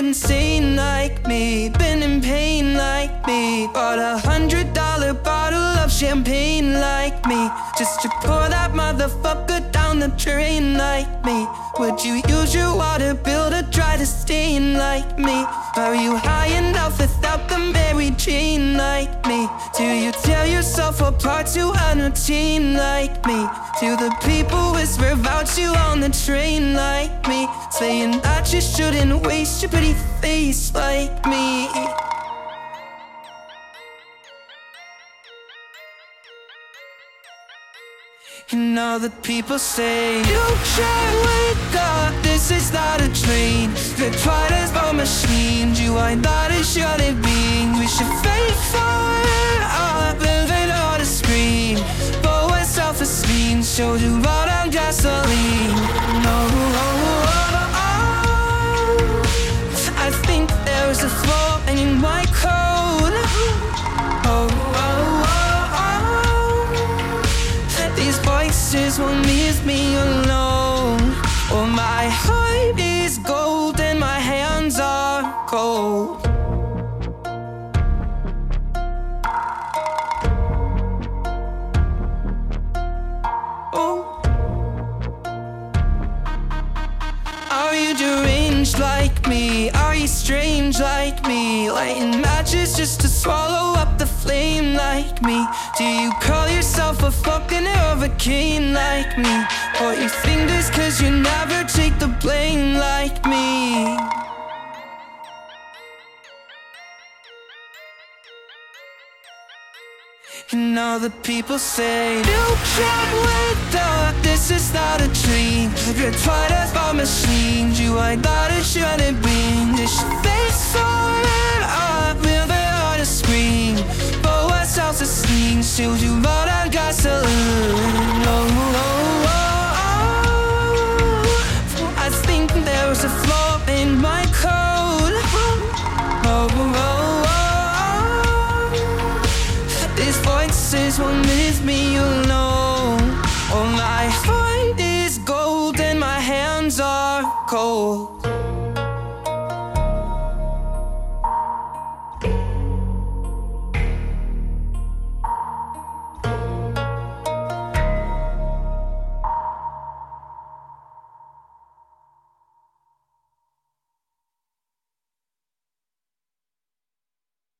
insane like me, been in pain like me, bought $100 bottle of champagne like me, just to pour that motherfucker down the drain like me. Would you use your water bill to try to stain like me? Are you high enough without the Mary Jane like me? Do you tear yourself apart to entertain like me? Do the people whisper about you on the train like me, saying that you shouldn't waste your pretty face like me? And all the people say, you can't wake up, this is not a dream. The twilight of machines, you are not a human being. We should fake for up, living on a screen. Forward self-esteem, show you all on gasoline. No, I think there's a flaw in my code. These voices won't leave me alone. Oh, my heart is gold and my hands are cold. Oh, are you deranged like me? Are you strange like me? Lighting matches just to swallow up the flame like me? Do you call yourself a fucking hurricane like me? Or you think this cause you never take the blame like me? And all the people say, you can't wake up, this is not a dream. You're twilight of machines, you are not a human being. This your face on up, living on a screen. Forward self-esteem, shows you all on gasoline. I think there's a flaw in my code. These voices won't leave me alone. Oh, my heart is gold and my hands are cold.